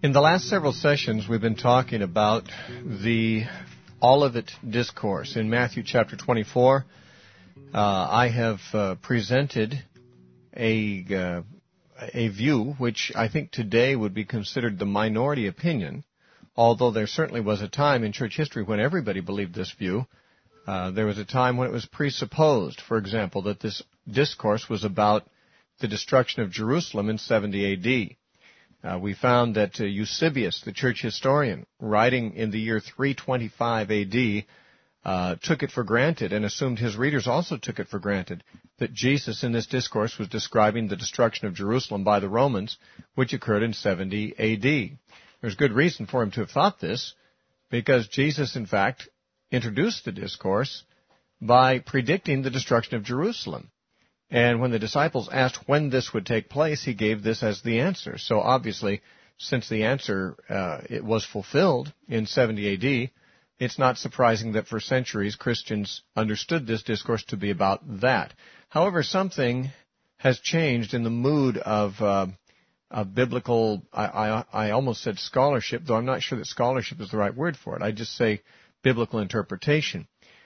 In the last several sessions, we've been talking about the Olivet Discourse. In Matthew chapter 24, I have presented a view which I think today would be considered the minority opinion, although there certainly was a time in church history when everybody believed this view. There was a time when it was presupposed, for example, that this discourse was about the destruction of Jerusalem in 70 A.D. We found that Eusebius, the church historian, writing in the year 325 A.D., took it for granted and assumed his readers also took it for granted that Jesus in this discourse was describing the destruction of Jerusalem by the Romans, which occurred in 70 A.D. There's good reason for him to have thought this, because Jesus, in fact, introduced the discourse by predicting the destruction of Jerusalem. And when the disciples asked when this would take place, he gave this as the answer. So obviously, since the answer it was fulfilled in 70 A.D., it's not surprising that for centuries Christians understood this discourse to be about that. However, something has changed in the mood of biblical, I almost said scholarship, though I'm not sure that scholarship is the right word for it. I just say biblical interpretation.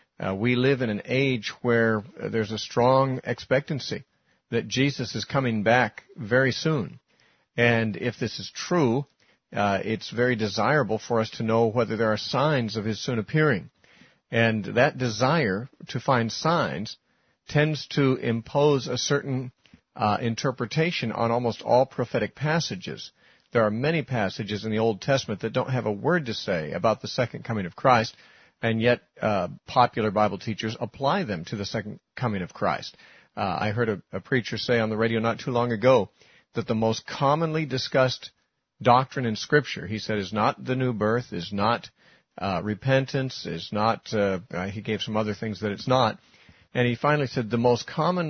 We live in an age where there's a strong expectancy that Jesus is coming back very soon. And if this is true, it's very desirable for us to know whether there are signs of his soon appearing. And that desire to find signs tends to impose a certain interpretation on almost all prophetic passages. There are many passages in the Old Testament that don't have a word to say about the second coming of Christ, and yet popular Bible teachers apply them to the second coming of Christ. I heard a preacher say on the radio not too long ago that the most commonly discussed doctrine in Scripture, he said, is not the new birth, is not repentance, is not, he gave some other things that it's not. And he finally said the most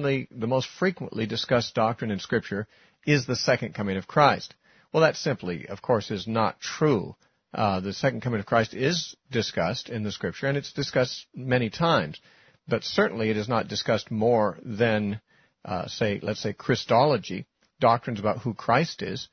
frequently discussed doctrine in Scripture is the second coming of Christ. Well, that simply, of course, is not true. The second coming of Christ is discussed in the Scripture, and it's discussed many times. But certainly it is not discussed more than, let's say Christology, doctrines about who Christ is.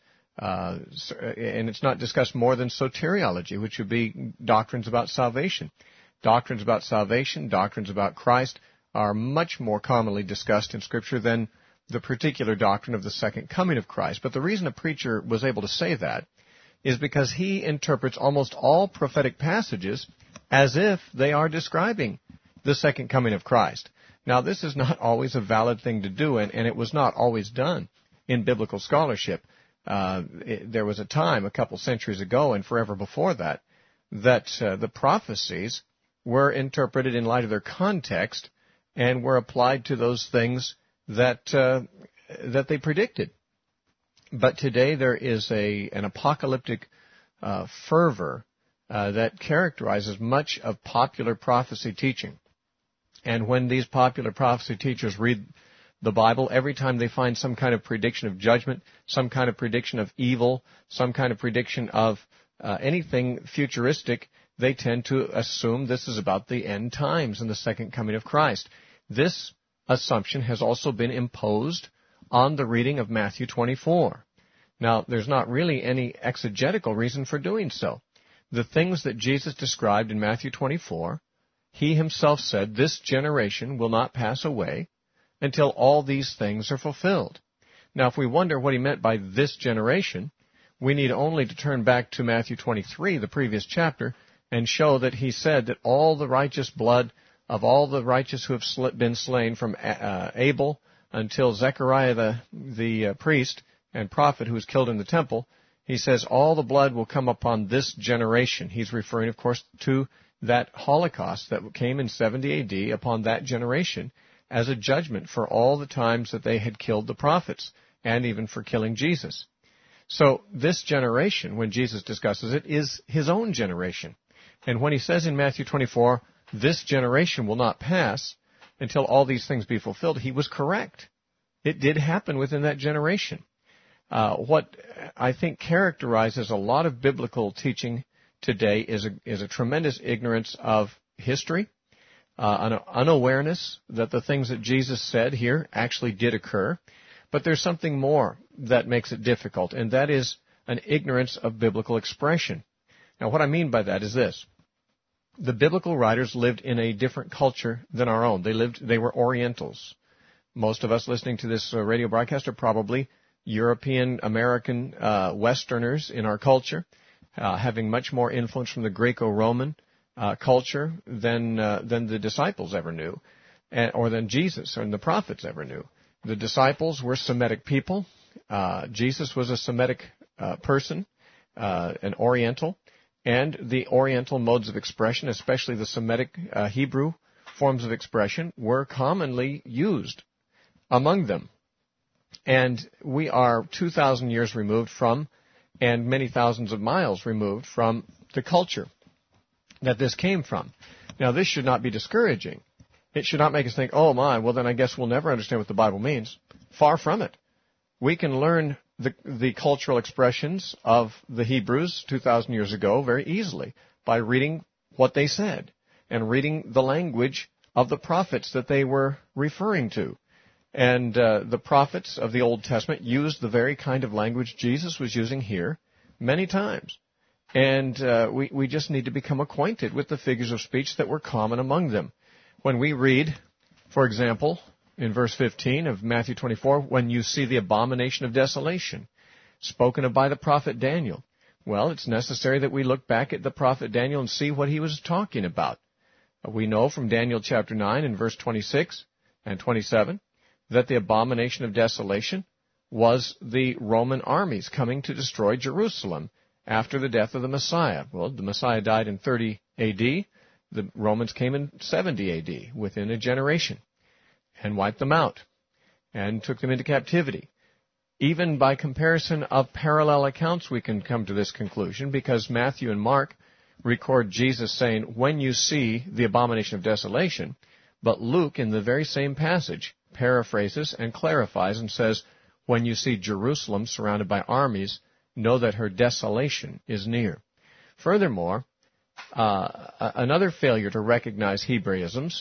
And it's not discussed more than soteriology, which would be doctrines about salvation. Doctrines about salvation, doctrines about Christ are much more commonly discussed in Scripture than the particular doctrine of the second coming of Christ. But the reason a preacher was able to say that is because he interprets almost all prophetic passages as if they are describing the second coming of Christ. Now, this is not always a valid thing to do, and it was not always done in biblical scholarship. There was a time, a couple centuries ago and forever before that, that the prophecies were interpreted in light of their context and were applied to those things that they predicted. But today there is an apocalyptic fervor that characterizes much of popular prophecy teaching. And when these popular prophecy teachers read the Bible, every time they find some kind of prediction of judgment, some kind of prediction of evil, some kind of prediction of anything futuristic, they tend to assume this is about the end times and the second coming of Christ. This assumption has also been imposed on the reading of Matthew 24. Now, there's not really any exegetical reason for doing so. The things that Jesus described in Matthew 24, he himself said, this generation will not pass away until all these things are fulfilled. Now, if we wonder what he meant by this generation, we need only to turn back to Matthew 23, the previous chapter, and show that he said that all the righteous blood of all the righteous who have been slain from Abel until Zechariah the priest and prophet who was killed in the temple, he says all the blood will come upon this generation. He's referring, of course, to that Holocaust that came in 70 A.D. upon that generation as a judgment for all the times that they had killed the prophets and even for killing Jesus. So this generation, when Jesus discusses it, is his own generation. And when he says in Matthew 24, this generation will not pass until all these things be fulfilled, he was correct. It did happen within that generation. What I think characterizes a lot of biblical teaching today is a tremendous ignorance of history, an unawareness that the things that Jesus said here actually did occur. But there's something more that makes it difficult, and that is an ignorance of biblical expression. Now, what I mean by that is this. The biblical writers lived in a different culture than our own. They were Orientals. Most of us listening to this radio broadcast are probably European, American, Westerners in our culture, having much more influence from the Greco-Roman culture than the disciples ever knew, or than Jesus and the prophets ever knew. The disciples were Semitic people. Jesus was a Semitic person, an Oriental, and the Oriental modes of expression, especially the Semitic Hebrew forms of expression, were commonly used among them. And we are 2,000 years removed from, and many thousands of miles removed from, the culture that this came from. Now, this should not be discouraging. It should not make us think, oh my, well then I guess we'll never understand what the Bible means. Far from it. We can learn the cultural expressions of the Hebrews 2,000 years ago very easily by reading what they said and reading the language of the prophets that they were referring to. And the prophets of the Old Testament used the very kind of language Jesus was using here many times. And we just need to become acquainted with the figures of speech that were common among them. When we read, for example, in verse 15 of Matthew 24, when you see the abomination of desolation, spoken of by the prophet Daniel, well, it's necessary that we look back at the prophet Daniel and see what he was talking about. We know from Daniel chapter 9 and verse 26 and 27 that the abomination of desolation was the Roman armies coming to destroy Jerusalem after the death of the Messiah. Well, the Messiah died in 30 A.D., the Romans came in 70 A.D., within a generation, and wiped them out, and took them into captivity. Even by comparison of parallel accounts, we can come to this conclusion, because Matthew and Mark record Jesus saying, when you see the abomination of desolation, but Luke, in the very same passage, paraphrases and clarifies and says, when you see Jerusalem surrounded by armies, know that her desolation is near. Furthermore, another failure to recognize Hebraisms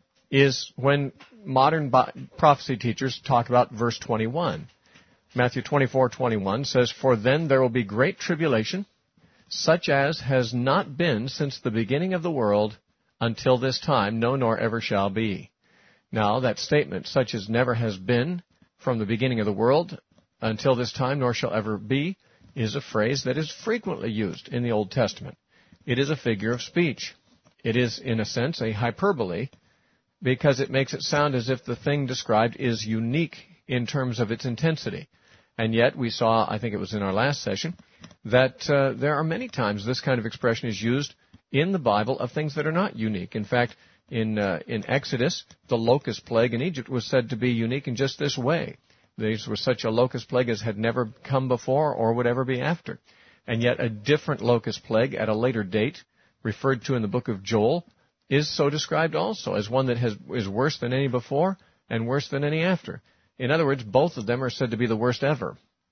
is when modern prophecy teachers talk about verse 21. Matthew 24:21 says, for then there will be great tribulation, such as has not been since the beginning of the world until this time, no, nor ever shall be. Now, that statement, such as never has been from the beginning of the world until this time, nor shall ever be, is a phrase that is frequently used in the Old Testament. It is a figure of speech. It is, in a sense, a hyperbole, because it makes it sound as if the thing described is unique in terms of its intensity. And yet, we saw, I think it was in our last session, that there are many times this kind of expression is used in the Bible of things that are not unique. In fact, in Exodus, the locust plague in Egypt was said to be unique in just this way. These were such a locust plague as had never come before or would ever be after. And yet a different locust plague at a later date, referred to in the book of Joel, is so described also as one that is worse than any before and worse than any after. In other words, both of them are said to be the worst ever.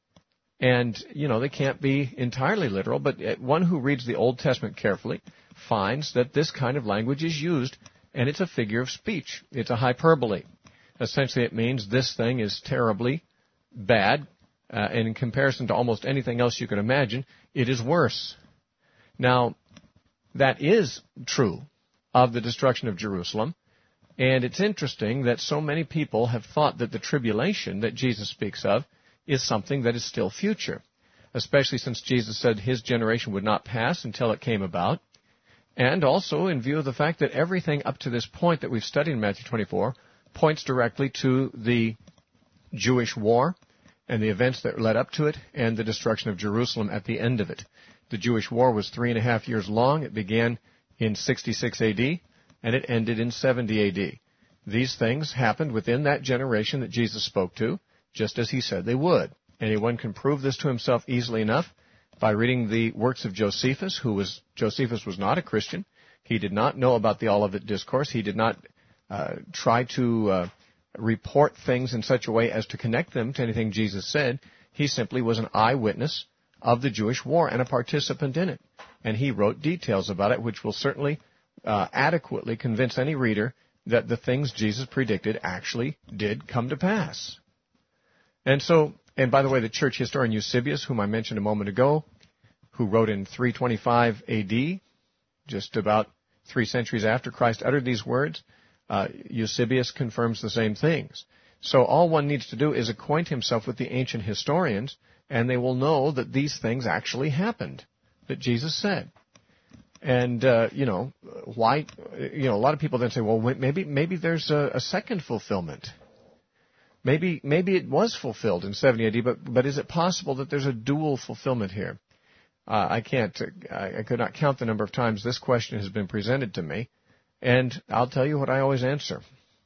And, they can't be entirely literal, but one who reads the Old Testament carefully finds that this kind of language is used, and it's a figure of speech. It's a hyperbole. Essentially, it means this thing is terribly bad, and in comparison to almost anything else you can imagine, it is worse. Now, that is true of the destruction of Jerusalem, and it's interesting that so many people have thought that the tribulation that Jesus speaks of is something that is still future, especially since Jesus said his generation would not pass until it came about, and also in view of the fact that everything up to this point that we've studied in Matthew 24 points directly to the Jewish war and the events that led up to it and the destruction of Jerusalem at the end of it. The Jewish war was 3.5 years long. It began in 66 A.D., and it ended in 70 A.D. These things happened within that generation that Jesus spoke to, just as he said they would. Anyone can prove this to himself easily enough by reading the works of Josephus, Josephus was not a Christian. He did not know about the Olivet Discourse. He did not try to report things in such a way as to connect them to anything Jesus said. He simply was an eyewitness of the Jewish war and a participant in it. And he wrote details about it, which will certainly adequately convince any reader that the things Jesus predicted actually did come to pass. And so And by the way, the church historian Eusebius, whom I mentioned a moment ago, who wrote in 325 A.D., just about 3 centuries after Christ uttered these words, Eusebius confirms the same things. So all one needs to do is acquaint himself with the ancient historians, and they will know that these things actually happened, that Jesus said. And, why, a lot of people then say, well, maybe there's a second fulfillment. Maybe it was fulfilled in 70 AD, but is it possible that there's a dual fulfillment here? I could not count the number of times this question has been presented to me, and I'll tell you what I always answer.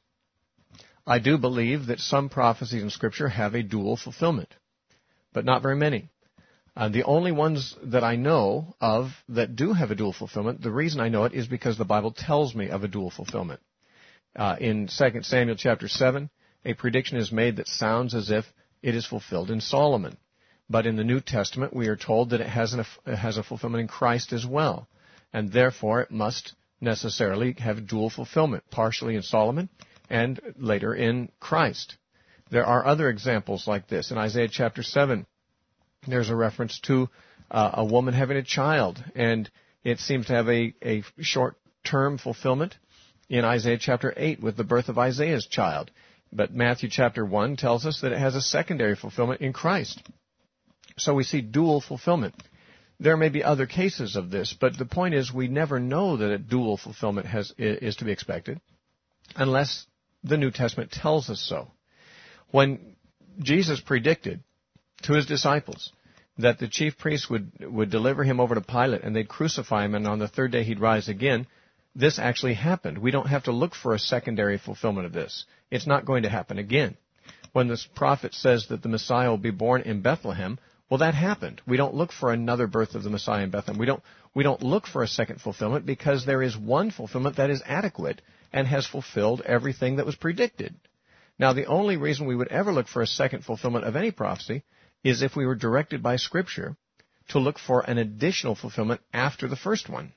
I do believe that some prophecies in Scripture have a dual fulfillment, but not very many. The only ones that I know of that do have a dual fulfillment, the reason I know it is because the Bible tells me of a dual fulfillment. In 2 Samuel chapter 7, a prediction is made that sounds as if it is fulfilled in Solomon. But in the New Testament, we are told that it has a fulfillment in Christ as well. And therefore, it must necessarily have dual fulfillment, partially in Solomon and later in Christ. There are other examples like this. In Isaiah chapter 7, there's a reference to a woman having a child, and it seems to have a short-term fulfillment in Isaiah chapter 8 with the birth of Isaiah's child. But Matthew chapter 1 tells us that it has a secondary fulfillment in Christ. So we see dual fulfillment. There may be other cases of this, but the point is we never know that a dual fulfillment is to be expected unless the New Testament tells us so. When Jesus predicted to his disciples that the chief priests would deliver him over to Pilate and they'd crucify him and on the third day he'd rise again, this actually happened. We don't have to look for a secondary fulfillment of this. It's not going to happen again. When this prophet says that the Messiah will be born in Bethlehem, well, that happened. We don't look for another birth of the Messiah in Bethlehem. We don't look for a second fulfillment because there is one fulfillment that is adequate and has fulfilled everything that was predicted. Now, the only reason we would ever look for a second fulfillment of any prophecy is if we were directed by Scripture to look for an additional fulfillment after the first one.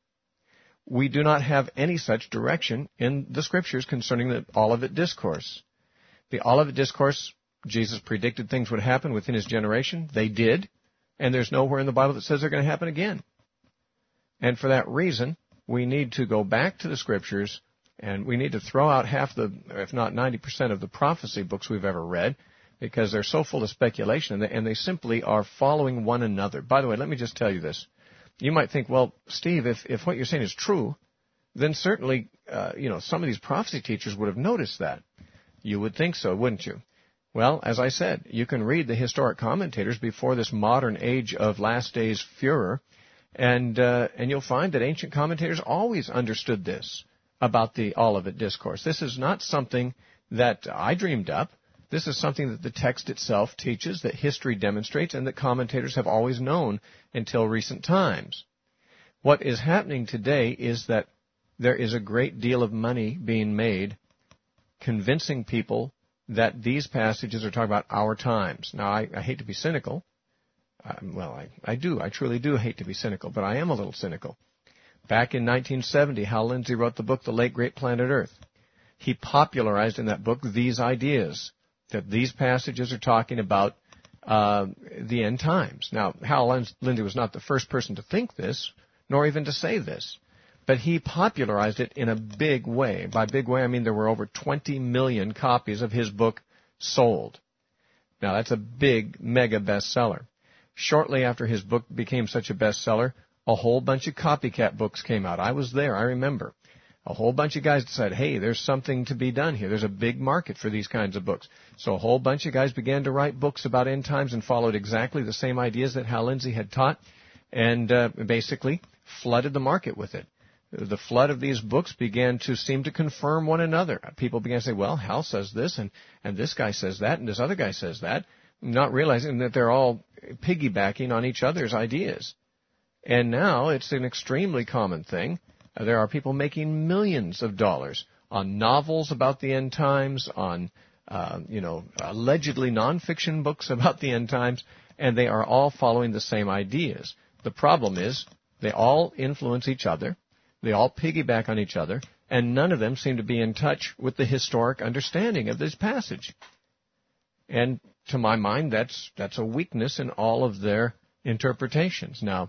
We do not have any such direction in the Scriptures concerning the Olivet Discourse. The Olivet Discourse, Jesus predicted things would happen within his generation. They did. And there's nowhere in the Bible that says they're going to happen again. And for that reason, we need to go back to the Scriptures, and we need to throw out half if not 90% of the prophecy books we've ever read, because they're so full of speculation, and they simply are following one another. By the way, let me just tell you this. You might think, well, Steve, if what you're saying is true, then certainly, some of these prophecy teachers would have noticed that. You would think so, wouldn't you? Well, as I said, you can read the historic commentators before this modern age of last days furor, and you'll find that ancient commentators always understood this about the Olivet Discourse. This is not something that I dreamed up. This is something that the text itself teaches, that history demonstrates, and that commentators have always known until recent times. What is happening today is that there is a great deal of money being made convincing people that these passages are talking about our times. Now, I hate to be cynical. I do. I truly do hate to be cynical, but I am a little cynical. Back in 1970, Hal Lindsey wrote the book, The Late Great Planet Earth. He popularized in that book these ideas, that these passages are talking about the end times. Now, Hal Lindsey was not the first person to think this, nor even to say this, but he popularized it in a big way. By big way, I mean there were over 20 million copies of his book sold. Now, that's a big, mega bestseller. Shortly after his book became such a bestseller, a whole bunch of copycat books came out. I was there, I remember. A whole bunch of guys decided, hey, there's something to be done here. There's a big market for these kinds of books. So a whole bunch of guys began to write books about end times and followed exactly the same ideas that Hal Lindsey had taught, and basically flooded the market with it. The flood of these books began to seem to confirm one another. People began to say, well, Hal says this, and this guy says that, and this other guy says that, not realizing that they're all piggybacking on each other's ideas. And now it's an extremely common thing. There are people making millions of dollars on novels about the end times, on, allegedly nonfiction books about the end times, and they are all following the same ideas. The problem is they all influence each other. They all piggyback on each other, and none of them seem to be in touch with the historic understanding of this passage. And to my mind, that's a weakness in all of their interpretations. Now,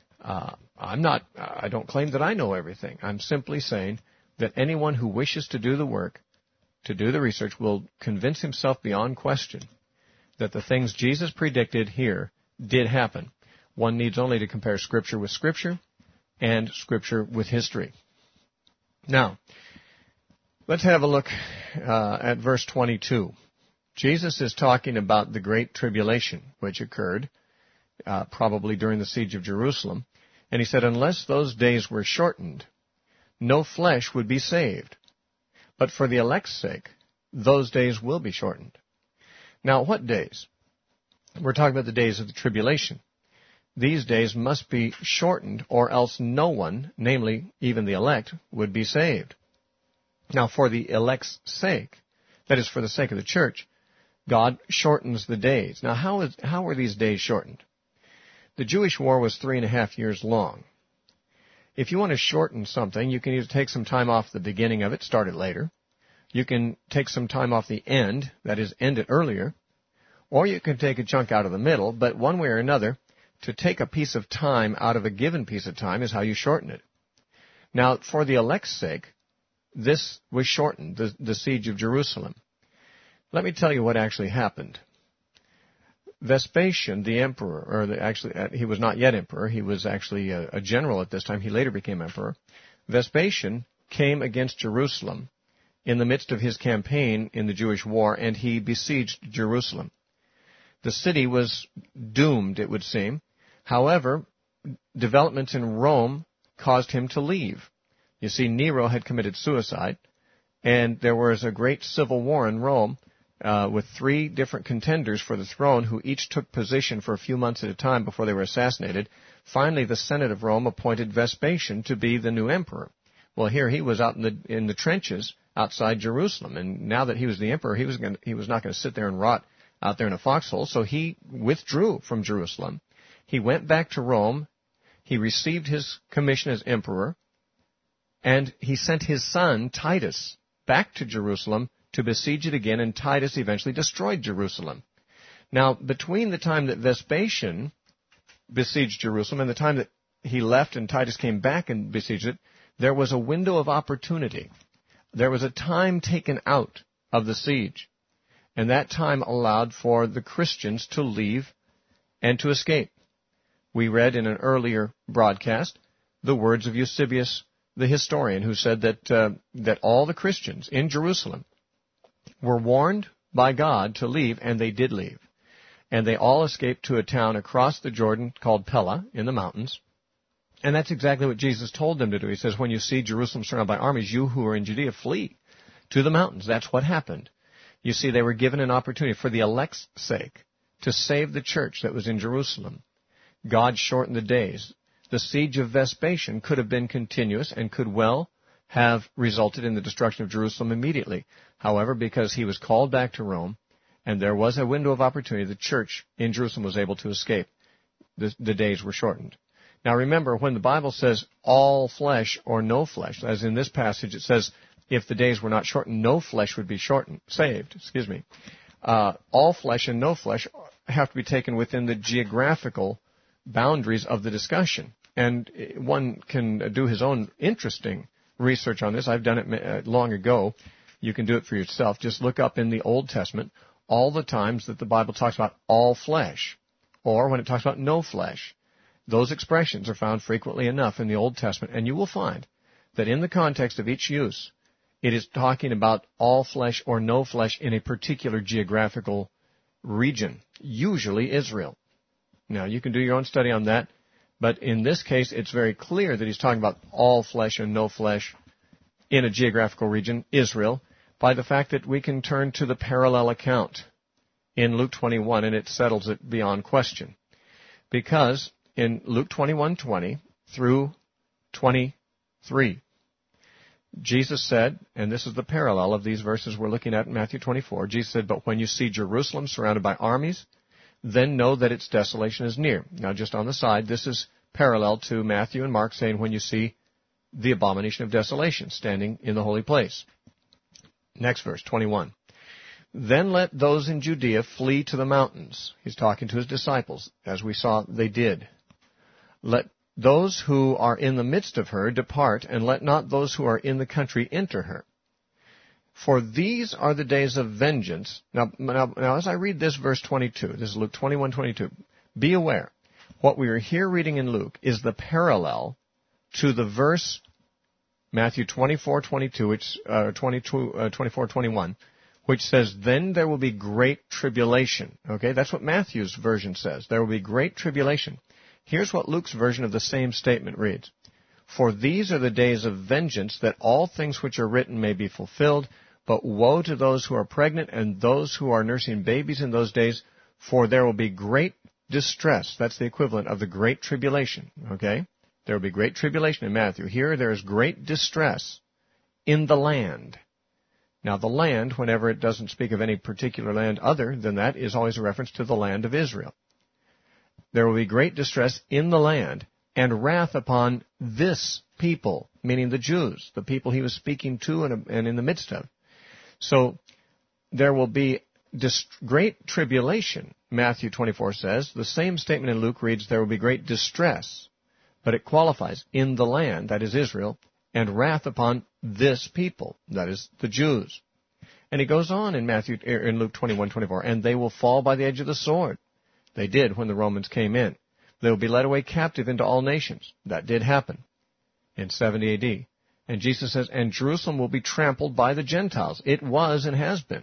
I don't claim that I know everything. I'm simply saying that anyone who wishes to do the work, to do the research, will convince himself beyond question that the things Jesus predicted here did happen. One needs only to compare Scripture with Scripture and Scripture with history. Now, let's have a look at verse 22. Jesus is talking about the Great Tribulation, which occurred probably during the siege of Jerusalem. And he said, unless those days were shortened, no flesh would be saved. But for the elect's sake, those days will be shortened. Now, what days? We're talking about the days of the tribulation. These days must be shortened, or else no one, namely even the elect, would be saved. Now, for the elect's sake, that is for the sake of the church, God shortens the days. Now, how were these days shortened? The Jewish war was 3.5 years long. If you want to shorten something, you can either take some time off the beginning of it, start it later. You can take some time off the end, that is, end it earlier. Or you can take a chunk out of the middle, but one way or another, to take a piece of time out of a given piece of time is how you shorten it. Now, for the elect's sake, this was shortened, the siege of Jerusalem. Let me tell you what actually happened. Vespasian, the emperor, he was not yet emperor, he was actually a general at this time, he later became emperor. Vespasian came against Jerusalem in the midst of his campaign in the Jewish war, and he besieged Jerusalem. The city was doomed, it would seem. However, developments in Rome caused him to leave. You see, Nero had committed suicide, and there was a great civil war in Rome with 3 different contenders for the throne who each took position for a few months at a time before they were assassinated. Finally, the Senate of Rome appointed Vespasian to be the new emperor. Well, here he was out in the trenches outside Jerusalem, and now that he was the emperor, he was not going to sit there and rot out there in a foxhole, so he withdrew from Jerusalem. He went back to Rome. He received his commission as emperor, and he sent his son, Titus, back to Jerusalem to besiege it again, and Titus eventually destroyed Jerusalem. Now, between the time that Vespasian besieged Jerusalem and the time that he left and Titus came back and besieged it, there was a window of opportunity. There was a time taken out of the siege, and that time allowed for the Christians to leave and to escape. We read in an earlier broadcast the words of Eusebius, the historian, who said that all the Christians in Jerusalem were warned by God to leave, and they did leave. And they all escaped to a town across the Jordan called Pella in the mountains. And that's exactly what Jesus told them to do. He says, when you see Jerusalem surrounded by armies, you who are in Judea, flee to the mountains. That's what happened. You see, they were given an opportunity for the elect's sake to save the church that was in Jerusalem. God shortened the days. The siege of Vespasian could have been continuous and could well have resulted in the destruction of Jerusalem immediately. However, because he was called back to Rome and there was a window of opportunity, the church in Jerusalem was able to escape. The days were shortened. Now remember, when the Bible says all flesh or no flesh, as in this passage it says, if the days were not shortened, no flesh would be saved. All flesh and no flesh have to be taken within the geographical boundaries of the discussion. And one can do his own interesting research on this. I've done it long ago. You can do it for yourself. Just look up in the Old Testament all the times that the Bible talks about all flesh, or when it talks about no flesh. Those expressions are found frequently enough in the Old Testament, and you will find that in the context of each use, it is talking about all flesh or no flesh in a particular geographical region, usually Israel. Now, you can do your own study on that, but in this case, it's very clear that he's talking about all flesh and no flesh in a geographical region, Israel, by the fact that we can turn to the parallel account in Luke 21, and it settles it beyond question. Because in Luke 21:20 through 23, Jesus said, and this is the parallel of these verses we're looking at in Matthew 24, Jesus said, but when you see Jerusalem surrounded by armies, then know that its desolation is near. Now, just on the side, this is parallel to Matthew and Mark saying when you see the abomination of desolation standing in the holy place. Next verse, 21. Then let those in Judea flee to the mountains. He's talking to his disciples, as we saw they did. Let those who are in the midst of her depart, and let not those who are in the country enter her. For these are the days of vengeance. Now as I read this verse 22, this is Luke 21:22, be aware, what we are here reading in Luke is the parallel to the verse Matthew 24:22, which 24:21, which says, "Then there will be great tribulation." Okay, that's what Matthew's version says. There will be great tribulation. Here's what Luke's version of the same statement reads: "For these are the days of vengeance, that all things which are written may be fulfilled. But woe to those who are pregnant and those who are nursing babies in those days, for there will be great distress." That's the equivalent of the great tribulation. Okay, there will be great tribulation in Matthew. Here there is great distress in the land. Now the land, whenever it doesn't speak of any particular land other than that, is always a reference to the land of Israel. There will be great distress in the land, and wrath upon this people, meaning the Jews, the people he was speaking to and in the midst of. So there will be great tribulation, Matthew 24 says. The same statement in Luke reads, there will be great distress, but it qualifies, in the land, that is Israel, and wrath upon this people, that is the Jews. And he goes on in Luke 21:24, and they will fall by the edge of the sword. They did when the Romans came in. They will be led away captive into all nations. That did happen in 70 AD. And Jesus says, and Jerusalem will be trampled by the Gentiles. It was and has been.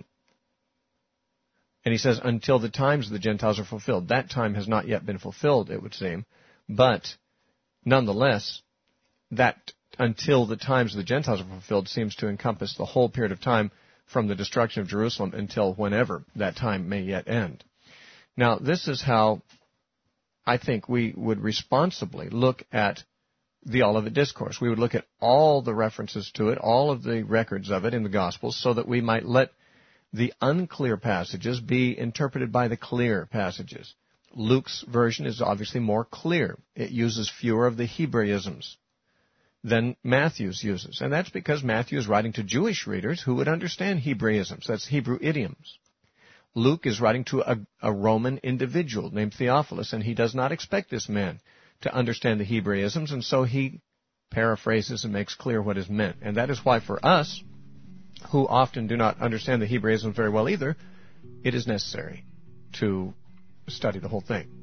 And he says, until the times of the Gentiles are fulfilled. That time has not yet been fulfilled, it would seem. But nonetheless, that until the times of the Gentiles are fulfilled seems to encompass the whole period of time from the destruction of Jerusalem until whenever that time may yet end. Now, this is how I think we would responsibly look at the Olivet Discourse. We would look at all the references to it, all of the records of it in the Gospels, so that we might let the unclear passages be interpreted by the clear passages. Luke's version is obviously more clear. It uses fewer of the Hebraisms than Matthew's uses. And that's because Matthew is writing to Jewish readers who would understand Hebraisms. That's Hebrew idioms. Luke is writing to a Roman individual named Theophilus, and he does not expect this man to understand the Hebraisms, and so he paraphrases and makes clear what is meant. And that is why for us, who often do not understand the Hebraisms very well either, it is necessary to study the whole thing.